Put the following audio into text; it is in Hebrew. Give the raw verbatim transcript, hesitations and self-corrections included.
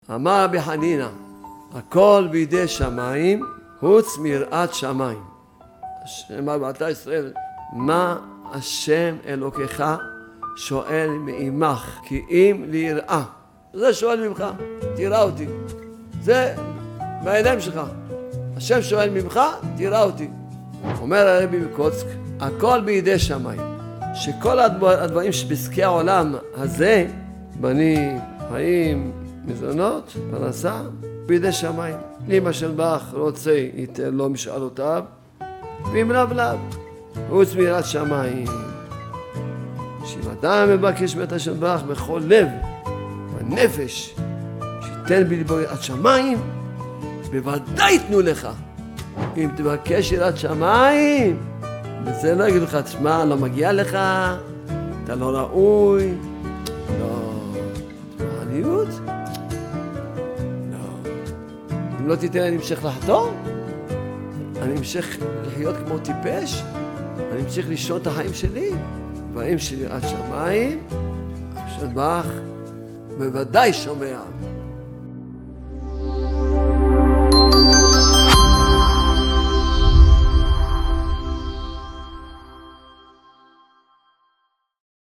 אמר רבי חנינא, הכל בידי שמיים, חוץ מיראת שמיים. אמר בתר ישראל, מה השם אלוקיך שואל מעמך, כי אם ליראה. זה שואל ממך, תראה אותי. זה בעיניים שלך. השם שואל ממך, תראה אותי. אומר הרבי מקוצק, הכל בידי שמיים. שכל הדברים שבעסקי העולם הזה, בנים, חיים, מזונות, פרנסה, בידי שמיים. אם השם ברך רוצה, ייתן לו משאלותיו, ואם לאו לאו, חוץ מיראת שמיים. שאם אדם מבקש מבית השם ברך בכל לב, בנפש, שייתן בליבו יראת שמיים, בוודאי יתנו לך. אם תבקש יראת שמיים, וזה לא יגיד לך, תשמע, לא מגיע לך, אתה לא ראוי, לא, מעניות? לא. אם לא תיתן, אני אמשיך לחתום? אני אמשיך לחיות כמו טיפש? אני אמשיך לישון את החיים שלי? והאם של יראת שמיים, השם ברך, בוודאי שומע.